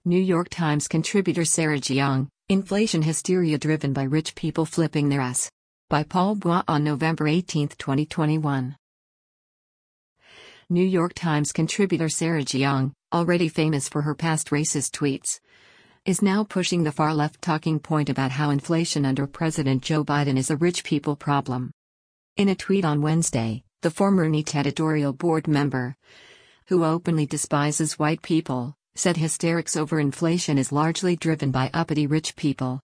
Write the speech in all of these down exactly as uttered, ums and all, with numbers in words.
New York Times contributor Sarah Jiang, Inflation Hysteria Driven by Rich People Flipping Their Ass. By Paul Bois on November eighteenth, twenty twenty-one. New York Times contributor Sarah Jiang, already famous for her past racist tweets, is now pushing the far-left talking point about how inflation under President Joe Biden is a rich people problem. In a tweet on Wednesday, the former N E T editorial board member, who openly despises white people, said hysterics over inflation is largely driven by uppity rich people.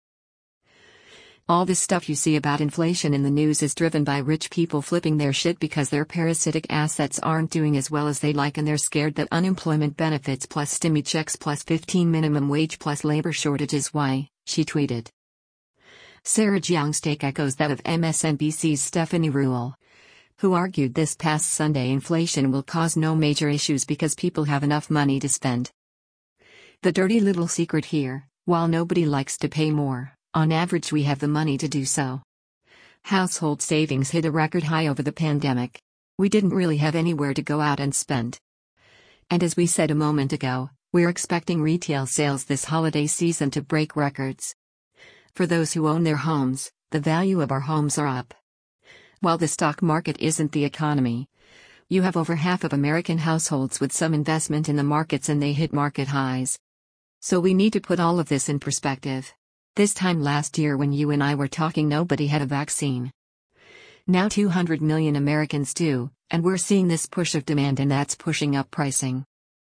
All this stuff you see about inflation in the news is driven by rich people flipping their shit because their parasitic assets aren't doing as well as they'd like, and they're scared that unemployment benefits plus stimmy checks plus fifteen minimum wage plus labor shortage is why, she tweeted. Sarah Jiang's take echoes that of M S N B C's Stephanie Ruhle, who argued this past Sunday inflation will cause no major issues because people have enough money to spend. The dirty little secret here, while nobody likes to pay more, on average we have the money to do so. Household savings hit a record high over the pandemic. We didn't really have anywhere to go out and spend. And as we said a moment ago, we're expecting retail sales this holiday season to break records. For those who own their homes, the value of our homes are up. While the stock market isn't the economy, you have over half of American households with some investment in the markets and they hit market highs. So we need to put all of this in perspective. This time last year when you and I were talking, nobody had a vaccine. Now two hundred million Americans do, and we're seeing this push of demand, and that's pushing up pricing.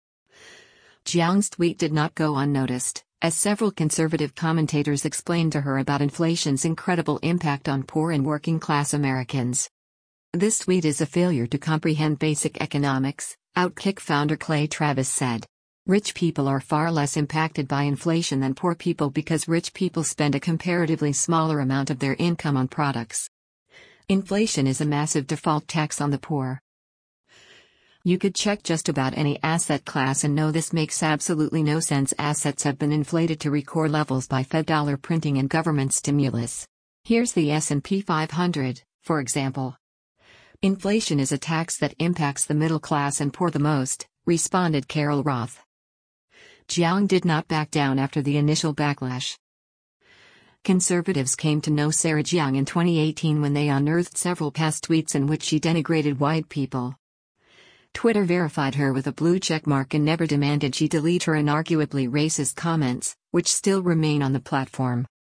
Jiang's tweet did not go unnoticed, as several conservative commentators explained to her about inflation's incredible impact on poor and working-class Americans. This tweet is a failure to comprehend basic economics, Outkick founder Clay Travis said. Rich people are far less impacted by inflation than poor people because rich people spend a comparatively smaller amount of their income on products. Inflation is a massive default tax on the poor. You could check just about any asset class and know this makes absolutely no sense. Assets have been inflated to record levels by Fed dollar printing and government stimulus. Here's the S and P five hundred, for example. Inflation is a tax that impacts the middle class and poor the most, responded Carol Roth. Jiang did not back down after the initial backlash. Conservatives came to know Sarah Jiang in twenty eighteen when they unearthed several past tweets in which she denigrated white people. Twitter verified her with a blue check mark and never demanded she delete her inarguably racist comments, which still remain on the platform.